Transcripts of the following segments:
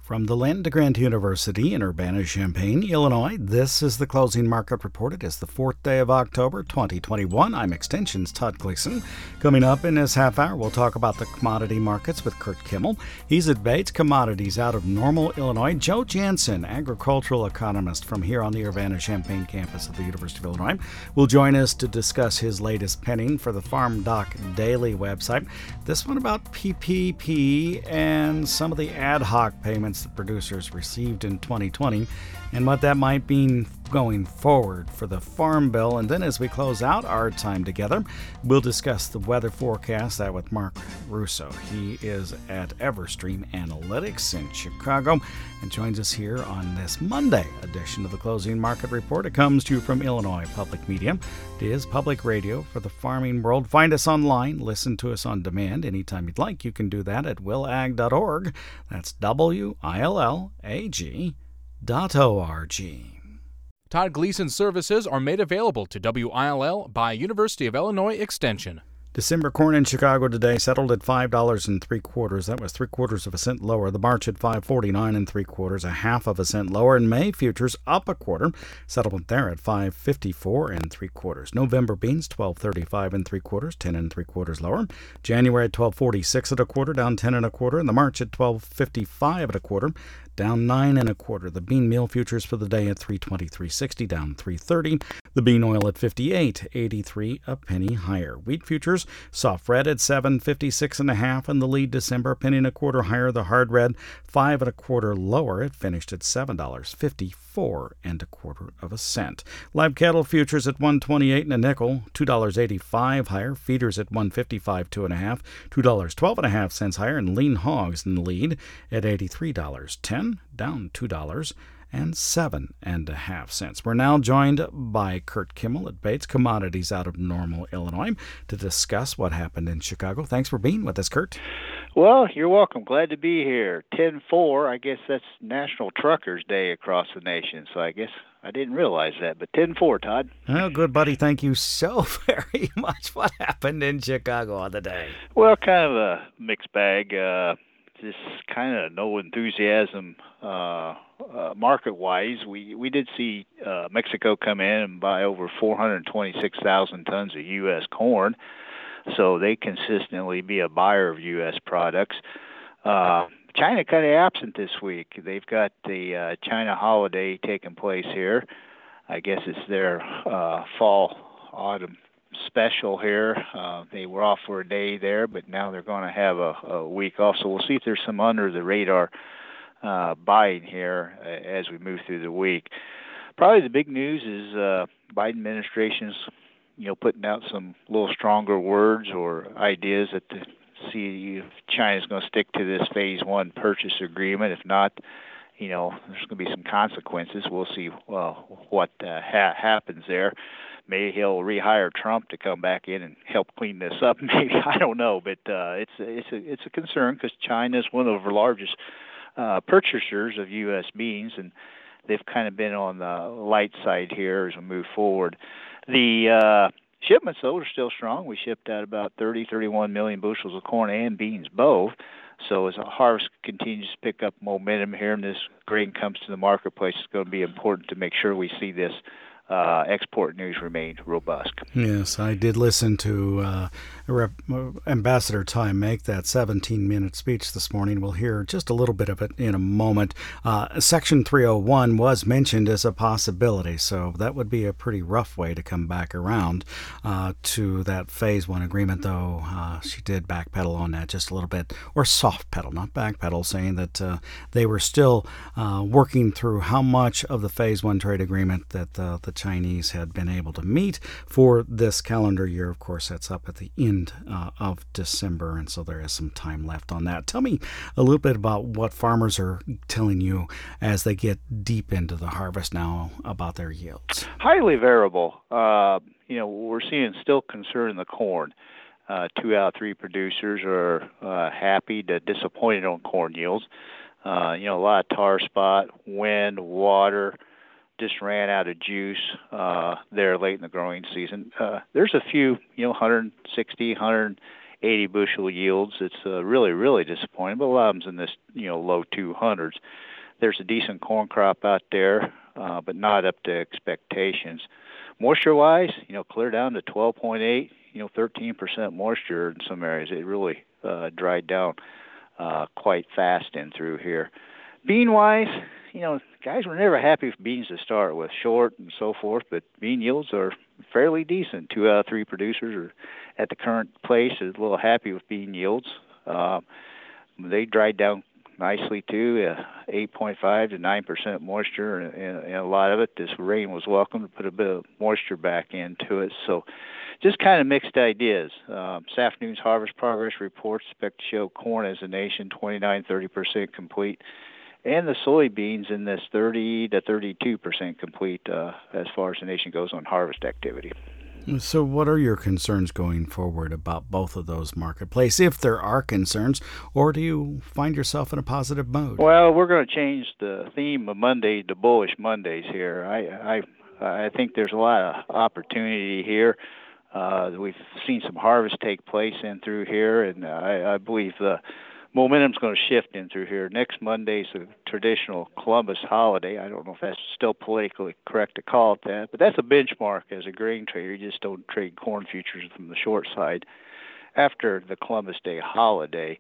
From the Land Grant University in Urbana-Champaign, Illinois, this is the Closing Market Report. It is the 4th day of October, 2021. I'm Extension's Todd Gleason. Coming up in this half hour, we'll talk about the commodity markets with Kurt Kimmel. He's at Bates Commodities out of Normal, Illinois. Joe Jansen, agricultural economist from here on the Urbana-Champaign campus of the University of Illinois, will join us to discuss his latest penning for the Farm Doc Daily website. This one about PPP and some of the ad hoc payments that producers received in 2020 and what that might mean going forward for the Farm Bill. And then as we close out our time together, we'll discuss the weather forecast with Mark Russo. He is at Everstream Analytics in Chicago and joins us here on this Monday edition of the Closing Market Report. It comes to you from Illinois Public Media. It is public radio for the farming world. Find us online, listen to us on demand anytime you'd like. You can do that at willag.org. That's willag.org. Todd Gleason services are made available to WILL by University of Illinois Extension. December corn in Chicago today settled at $5.75. That was 3/4 of a cent lower. The March at $5.49 3/4, a half of a cent lower. And May futures up a quarter. Settlement there at $5.54 3/4. November beans $12.35 3/4, 10 3/4 lower. January at $12.46 1/4, down 10 1/4. And the March at $12.55 1/4, down 9 1/4. The bean meal futures for the day at $3.2360, down 3.30. The bean oil at $58.83, a penny higher. Wheat futures soft red at $7.56 1/2, and the lead December, a penny and a quarter higher. The hard red 5 1/4 lower. It finished at $7.54 1/4 of a cent. Live cattle futures at $1.28 and a nickel, $2.85 higher. Feeders at $1.55 2 1/2, $2.12 1/2 higher, and lean hogs in the lead at $83.10, down $2.07 1/2. We're now joined by Kurt Kimmel at Bates Commodities out of Normal, Illinois, to discuss what happened in Chicago. Thanks for being with us, Kurt. Well, you're welcome. Glad to be here. 10-4, I guess that's National Truckers Day across the nation, so I guess I didn't realize that, but 10-4, Todd. Oh, good, buddy. Thank you so very much. What happened in Chicago on the day? Well, kind of a mixed bag. Just kind of no enthusiasm market-wise. We did see Mexico come in and buy over 426,000 tons of U.S. corn, so they consistently be a buyer of U.S. products. China kind of absent this week. They've got the China holiday taking place here. I guess it's their fall-autumn special here. They were off for a day there, but now they're going to have a week off. So we'll see if there's some under-the-radar buying here as we move through the week. Probably the big news is Biden administration's putting out some little stronger words or ideas that to see if China's going to stick to this phase one purchase agreement. If not, there's going to be some consequences. We'll see what happens there. Maybe he'll rehire Trump to come back in and help clean this up. Maybe, I don't know, but it's a concern because China is one of our largest purchasers of U.S. beans, and they've kind of been on the light side here as we move forward. The shipments, though, are still strong. We shipped out about 31 million bushels of corn and beans both. So as the harvest continues to pick up momentum here and this grain comes to the marketplace, it's going to be important to make sure we see this export news remain robust. Yes, I did listen to Ambassador Ty make that 17-minute speech this morning. We'll hear just a little bit of it in a moment. Section 301 was mentioned as a possibility, so that would be a pretty rough way to come back around to that Phase 1 agreement, though she did backpedal on that just a little bit, or soft pedal, not backpedal, saying that they were still working through how much of the Phase 1 trade agreement that the Chinese had been able to meet for this calendar year. Of course, that's up at the end of December, and so there is some time left on that. Tell me a little bit about what farmers are telling you as they get deep into the harvest now about their yields. Highly variable. We're seeing still concern in the corn. 2 out of 3 producers are happy to disappointed on corn yields. A lot of tar spot, wind, water, just ran out of juice there late in the growing season. There's a few, 160, 80 bushel yields. It's really, really disappointing, but a lot of them's in this, low 200s. There's a decent corn crop out there, but not up to expectations. Moisture-wise, clear down to 12.8, 13% moisture in some areas. It really dried down quite fast in through here. Bean-wise, guys were never happy with beans to start with, short and so forth, but bean yields are fairly decent. 2 out of 3 producers are at the current place is a little happy with bean yields. They dried down nicely too, 8.5 to 9% moisture, and a lot of it, this rain was welcome to put a bit of moisture back into it. So just kind of mixed ideas. This afternoon's harvest progress reports expect to show corn as a nation 29-30% complete, and the soybeans in this 30 to 32% complete as far as the nation goes on harvest activity. So what are your concerns going forward about both of those marketplaces, if there are concerns, or do you find yourself in a positive mode? Well, we're going to change the theme of Monday to Bullish Mondays here. I think there's a lot of opportunity here. We've seen some harvest take place in through here, and I believe the momentum's going to shift in through here. Next Monday's a traditional Columbus holiday. I don't know if that's still politically correct to call it that, but that's a benchmark as a grain trader. You just don't trade corn futures from the short side after the Columbus Day holiday.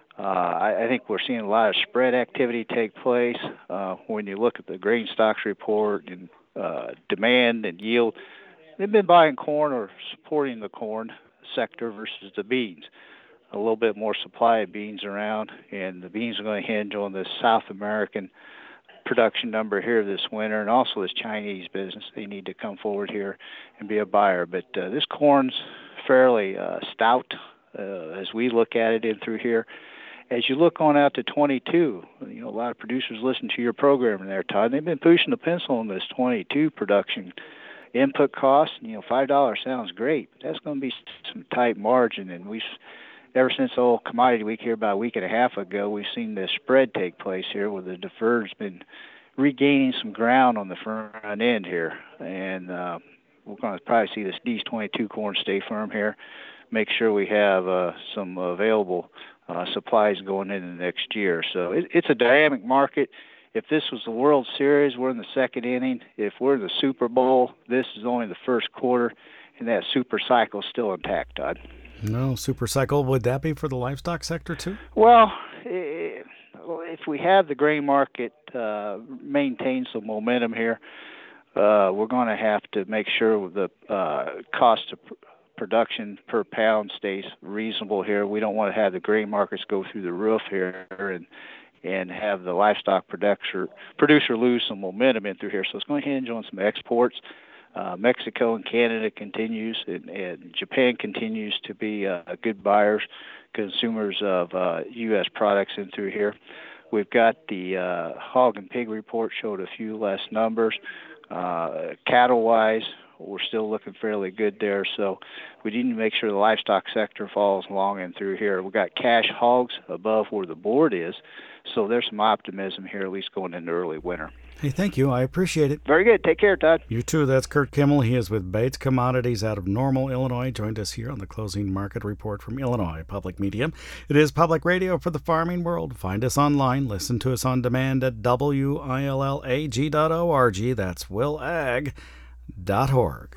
I think we're seeing a lot of spread activity take place. When you look at the grain stocks report and demand and yield, they've been buying corn or supporting the corn sector versus the beans. A little bit more supply of beans around, and the beans are going to hinge on the South American production number here this winter, and also this Chinese business. They need to come forward here and be a buyer. But this corn's fairly stout as we look at it in through here. As you look on out to 22, a lot of producers listen to your program there, Todd. They've been pushing the pencil on this 22 production input cost. $5 sounds great, but that's going to be some tight margin, and ever since the old commodity week here about a week and a half ago, we've seen this spread take place here where the deferred's been regaining some ground on the front end here. And we're going to probably see this D's 22 corn stay firm here, make sure we have some available supplies going into the next year. So it's a dynamic market. If this was the World Series, we're in the second inning. If we're in the Super Bowl, this is only the first quarter, and that super cycle is still intact, Todd. No, super cycle. Would that be for the livestock sector too? Well, if we have the grain market maintain some momentum here, we're going to have to make sure the cost of production per pound stays reasonable here. We don't want to have the grain markets go through the roof here and have the livestock producer lose some momentum in through here. So it's going to hinge on some exports. Mexico and Canada continues, and Japan continues to be good buyers, consumers of U.S. products in through here. We've got the hog and pig report showed a few less numbers. Cattle-wise, we're still looking fairly good there, so we need to make sure the livestock sector follows along in through here. We've got cash hogs above where the board is, so there's some optimism here, at least going into early winter. Hey, thank you. I appreciate it. Very good. Take care, Todd. You too. That's Kurt Kimmel. He is with Bates Commodities out of Normal, Illinois. Joined us here on the Closing Market Report from Illinois Public Media. It is public radio for the farming world. Find us online. Listen to us on demand at willag.org. That's willag.org.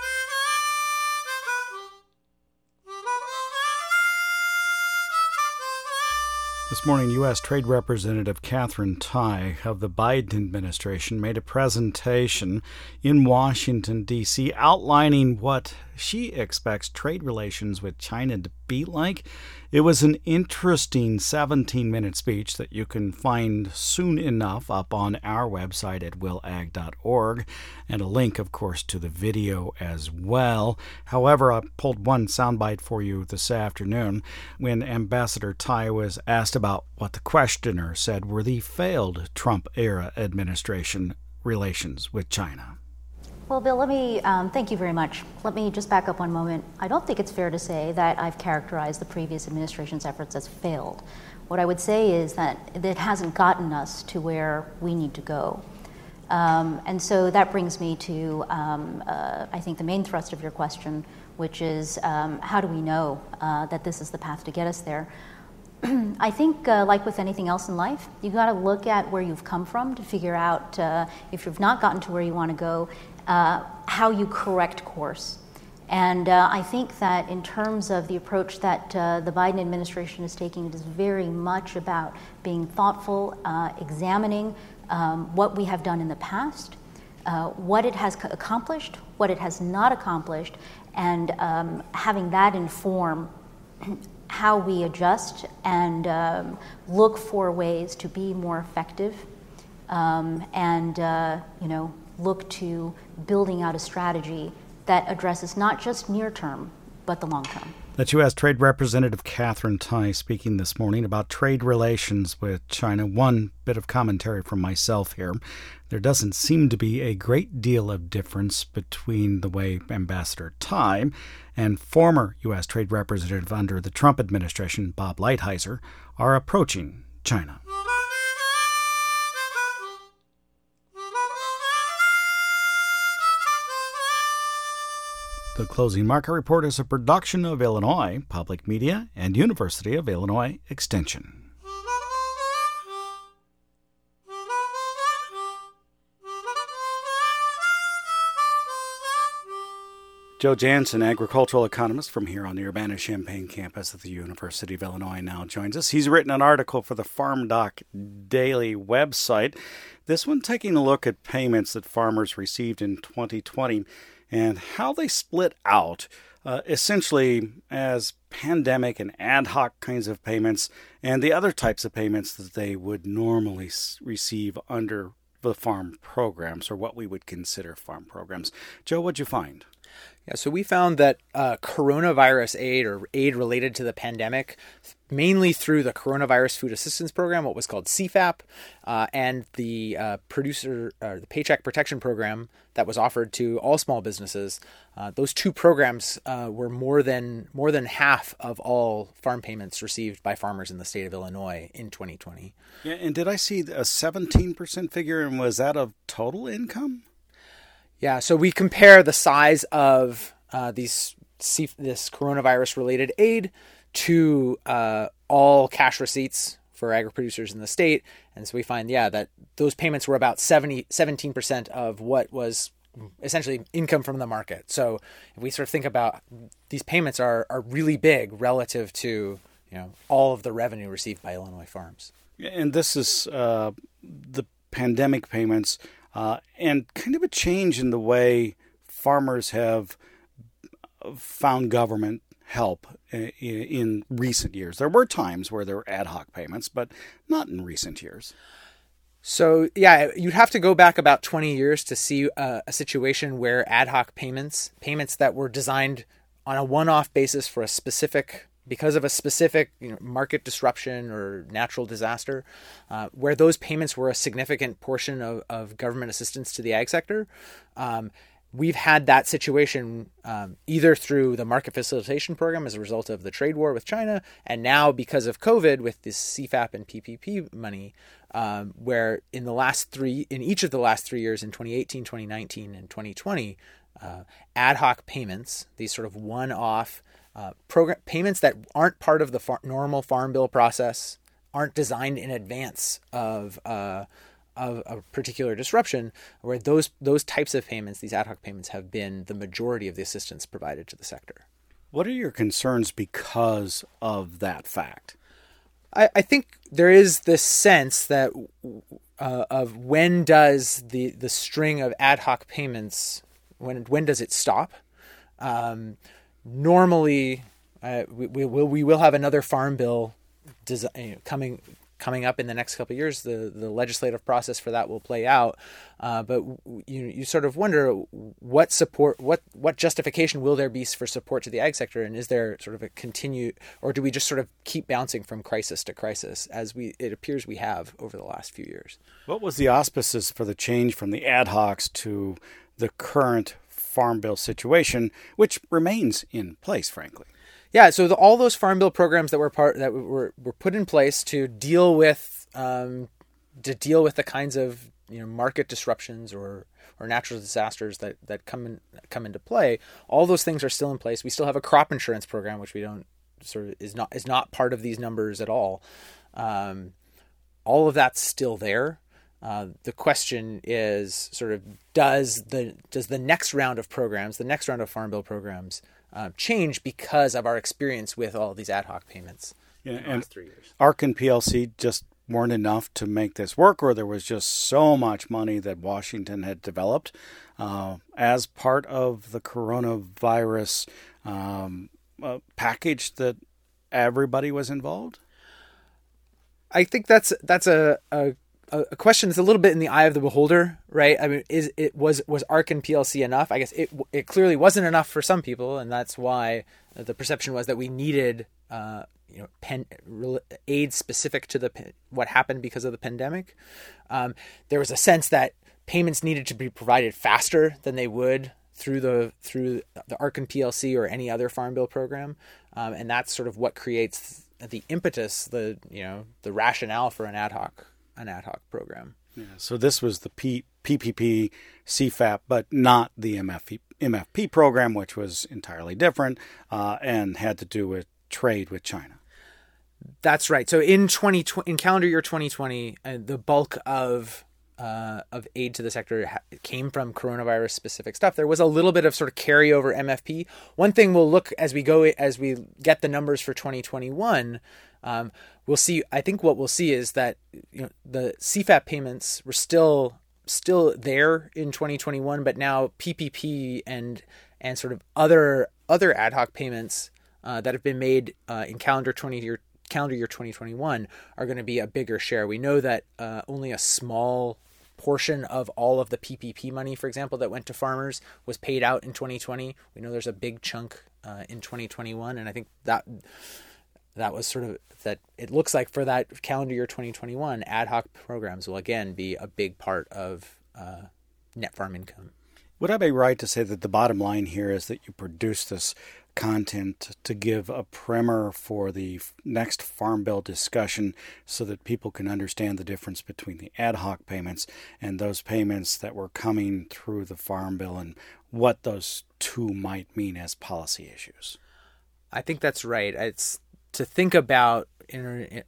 This morning, U.S. Trade Representative Katherine Tai of the Biden administration made a presentation in Washington, D.C., outlining what she expects trade relations with China to be like. It was an interesting 17-minute speech that you can find soon enough up on our website at willag.org, and a link, of course, to the video as well. However, I pulled one soundbite for you this afternoon when Ambassador Tai was asked about what the questioner said were the failed Trump-era administration relations with China. Well, Bill, let me thank you very much. Let me just back up one moment. I don't think it's fair to say that I've characterized the previous administration's efforts as failed. What I would say is that it hasn't gotten us to where we need to go. And so that brings me to, I think, the main thrust of your question, which is how do we know that this is the path to get us there? I think, like with anything else in life, you got to look at where you've come from to figure out if you've not gotten to where you want to go, how you correct course. And I think that in terms of the approach that the Biden administration is taking, it is very much about being thoughtful, examining what we have done in the past, what it has accomplished, what it has not accomplished, and having that inform how we adjust and look for ways to be more effective, and look to building out a strategy that addresses not just near term, but the long term. That's U.S. Trade Representative Katherine Tai speaking this morning about trade relations with China. One bit of commentary from myself here. There doesn't seem to be a great deal of difference between the way Ambassador Tai and former U.S. Trade Representative under the Trump administration, Bob Lighthizer, are approaching China. The Closing Market Report is a production of Illinois Public Media and University of Illinois Extension. Joe Jansen, agricultural economist from here on the Urbana-Champaign campus at the University of Illinois, now joins us. He's written an article for the FarmDoc Daily website. This one taking a look at payments that farmers received in 2020 and how they split out, essentially as pandemic and ad hoc kinds of payments and the other types of payments that they would normally receive under the farm programs, or what we would consider farm programs. Joe, what'd you find? Yeah, so we found that coronavirus aid, or aid related to the pandemic, mainly through the Coronavirus Food Assistance Program, what was called CFAP, and the the Paycheck Protection Program that was offered to all small businesses. Those two programs were more than half of all farm payments received by farmers in the state of Illinois in 2020. Yeah, and did I see a 17% figure, and was that of total income? Yeah, so we compare the size of this coronavirus-related aid to all cash receipts for agri-producers in the state, and so we find, that those payments were about 17% of what was essentially income from the market. So if we sort of think about these payments are really big relative to all of the revenue received by Illinois farms. And this is the pandemic payments. And kind of a change in the way farmers have found government help in recent years. There were times where there were ad hoc payments, but not in recent years. So, you'd have to go back about 20 years to see a situation where ad hoc payments that were designed on a one-off basis for because of a specific market disruption or natural disaster, where those payments were a significant portion of government assistance to the ag sector. We've had that situation either through the market facilitation program as a result of the trade war with China, and now because of COVID with this CFAP and PPP money, where in each of the last 3 years, in 2018, 2019, and 2020, ad hoc payments, these sort of one-off program payments that aren't part of the normal farm bill process, aren't designed in advance of a particular disruption, where those types of payments, these ad hoc payments, have been the majority of the assistance provided to the sector. What are your concerns because of that fact? I think there is this sense that of when does the string of ad hoc payments, when does it stop? Normally, we will have another farm bill coming up in the next couple of years. The legislative process for that will play out, but you sort of wonder what justification will there be for support to the ag sector, and is there sort of a continued, or do we just sort of keep bouncing from crisis to crisis as it appears we have over the last few years? What was the auspices for the change from the ad hocs to the current farm bill situation, which remains in place, frankly? Yeah, so all those farm bill programs that were put in place to deal with the kinds of market disruptions or natural disasters that come into play, all those things are still in place. We still have a crop insurance program, which we don't is not part of these numbers at all. All of that's still there. The question is sort of does the next round of programs, the next round of Farm Bill programs, change because of our experience with all these ad hoc payments in the last 3 years? ARC and PLC just weren't enough to make this work, or there was just so much money that Washington had developed as part of the coronavirus package that everybody was involved? I think that's a question that's a little bit in the eye of the beholder, right? I mean, was ARC and PLC enough? I guess it clearly wasn't enough for some people, and that's why the perception was that we needed aid specific to what happened because of the pandemic. There was a sense that payments needed to be provided faster than they would through the ARC and PLC or any other Farm Bill program, and that's sort of what creates the impetus, the rationale for an ad hoc program. Yeah, so this was the PPP CFAP, but not the MFP program, which was entirely different and had to do with trade with China. That's right. So in calendar year 2020, the bulk of aid to the sector came from coronavirus specific stuff. There was a little bit of sort of carryover MFP. One thing we'll look as we get the numbers for 2021. We'll see. I think what we'll see is that the CFAP payments were still there in 2021, but now PPP and sort of other ad hoc payments that have been made in calendar year 2021 are going to be a bigger share. We know that only a small portion of all of the PPP money, for example, that went to farmers was paid out in 2020. We know there's a big chunk in 2021, and I think that was sort of that. It looks like for that calendar year 2021, ad hoc programs will again be a big part of net farm income. Would I be right to say that the bottom line here is that you produce this content to give a primer for the next Farm Bill discussion so that people can understand the difference between the ad hoc payments and those payments that were coming through the Farm Bill and what those two might mean as policy issues? I think that's right. It's to think about in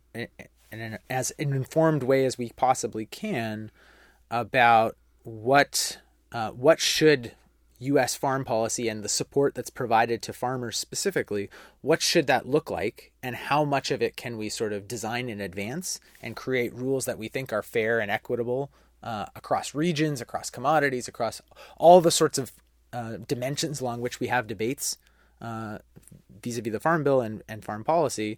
as an informed way as we possibly can about what should U.S. farm policy and the support that's provided to farmers specifically, what should that look like, and how much of it can we sort of design in advance and create rules that we think are fair and equitable across regions, across commodities, across all the sorts of dimensions along which we have debates vis-a-vis the Farm Bill and farm policy.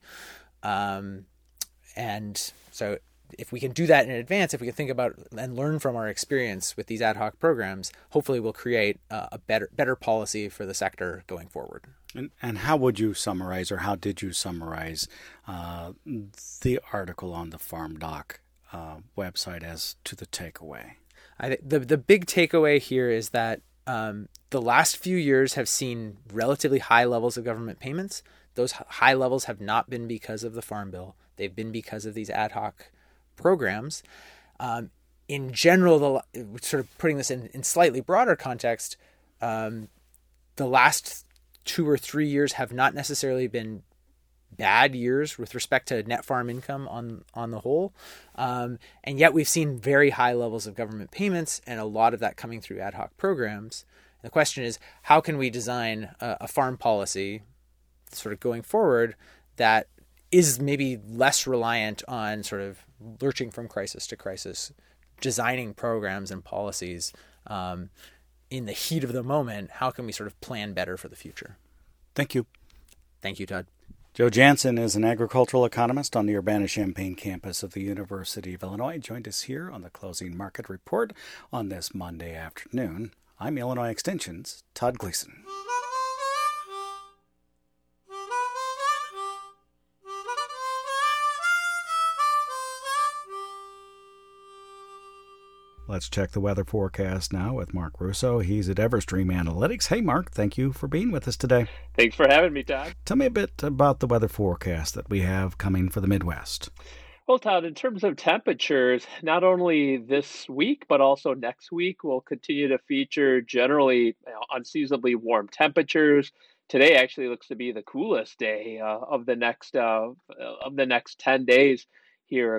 And so if we can do that in advance, if we can think about and learn from our experience with these ad hoc programs, hopefully we'll create a better policy for the sector going forward. And how would you summarize, or how did you summarize the article on the Farm Doc website as to the takeaway? I think the big takeaway here is that the last few years have seen relatively high levels of government payments. Those high levels have not been because of the Farm Bill. They've been because of these ad hoc programs. In general, sort of putting this in slightly broader context, the last 2 or 3 years have not necessarily been bad years with respect to net farm income on the whole. And yet we've seen very high levels of government payments and a lot of that coming through ad hoc programs. And the question is, how can we design a farm policy sort of going forward that is maybe less reliant on sort of lurching from crisis to crisis, designing programs and policies in the heat of the moment? How can we sort of plan better for the future? Thank you. Thank you, Todd. Joe Jansen is an agricultural economist on the Urbana-Champaign campus of the University of Illinois. He joined us here on the Closing Market Report on this Monday afternoon. I'm Illinois Extension's Todd Gleason. Let's check the weather forecast now with Mark Russo. He's at Everstream Analytics. Hey, Mark, thank you for being with us today. Thanks for having me, Todd. Tell me a bit about the weather forecast that we have coming for the Midwest. Well, Todd, in terms of temperatures, not only this week, but also next week, will continue to feature generally unseasonably warm temperatures. Today actually looks to be the coolest day of the next 10 days here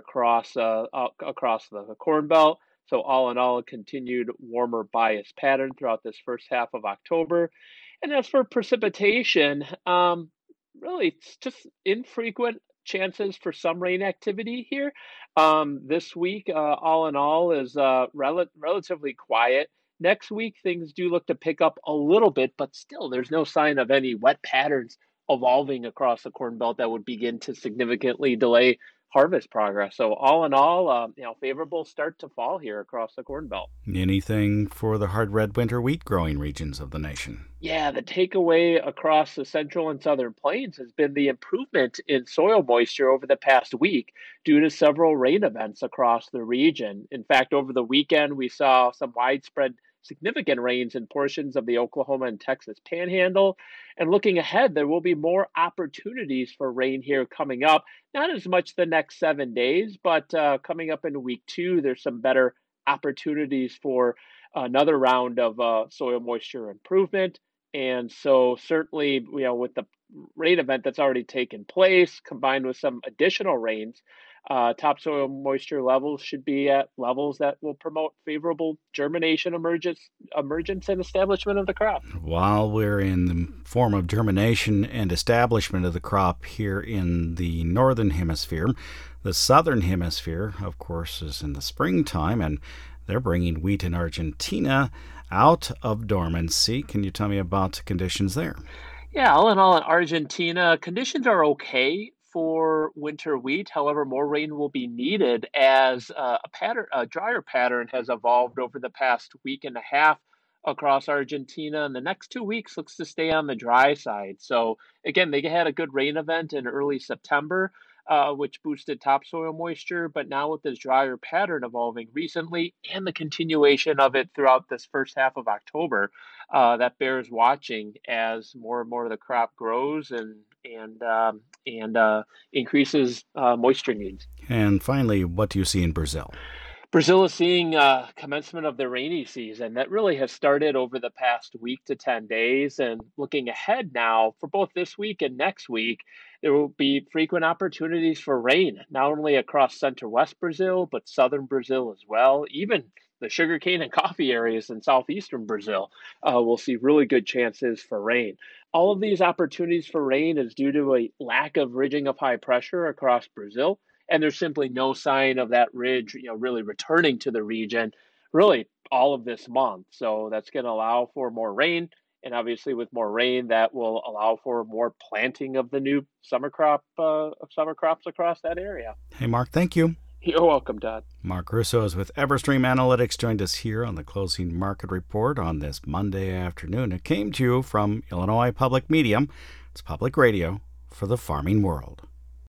across the Corn Belt. So all in all, a continued warmer bias pattern throughout this first half of October. And as for precipitation, really it's just infrequent chances for some rain activity here. This week, all in all, is relatively quiet. Next week, things do look to pick up a little bit, but still, there's no sign of any wet patterns evolving across the Corn Belt that would begin to significantly delay harvest progress. So, all in all, favorable start to fall here across the Corn Belt. Anything for the hard red winter wheat growing regions of the nation? Yeah, the takeaway across the central and southern plains has been the improvement in soil moisture over the past week due to several rain events across the region. In fact, over the weekend, we saw some widespread significant rains in portions of the Oklahoma and Texas panhandle. And looking ahead, there will be more opportunities for rain here coming up. Not as much the next 7 days, but coming up in week 2, there's some better opportunities for another round of soil moisture improvement. And so certainly, with the rain event that's already taken place, combined with some additional rains, topsoil moisture levels should be at levels that will promote favorable germination, emergence, and establishment of the crop. While we're in the form of germination and establishment of the crop here in the northern hemisphere, the southern hemisphere, of course, is in the springtime, and they're bringing wheat in Argentina out of dormancy. Can you tell me about conditions there? Yeah, all in all, in Argentina, conditions are okay for winter wheat. However, more rain will be needed as a drier pattern has evolved over the past week and a half across Argentina, and the next 2 weeks looks to stay on the dry side. So again, they had a good rain event in early September, which boosted topsoil moisture. But now with this drier pattern evolving recently and the continuation of it throughout this first half of October, that bears watching as more and more of the crop grows and increases moisture needs. And finally, what do you see in Brazil? Brazil is seeing commencement of the rainy season that really has started over the past week to 10 days. And looking ahead now for both this week and next week, there will be frequent opportunities for rain, not only across center-west Brazil, but southern Brazil as well. Even the sugarcane and coffee areas in southeastern Brazil will see really good chances for rain. All of these opportunities for rain is due to a lack of ridging of high pressure across Brazil. And there's simply no sign of that ridge, really returning to the region, really all of this month. So that's going to allow for more rain. And obviously with more rain, that will allow for more planting of the new summer crops across that area. Hey, Mark, thank you. You're welcome, Todd. Mark Russo is with Everstream Analytics, joined us here on the Closing Market Report on this Monday afternoon. It came to you from Illinois Public Media. It's public radio for the farming world.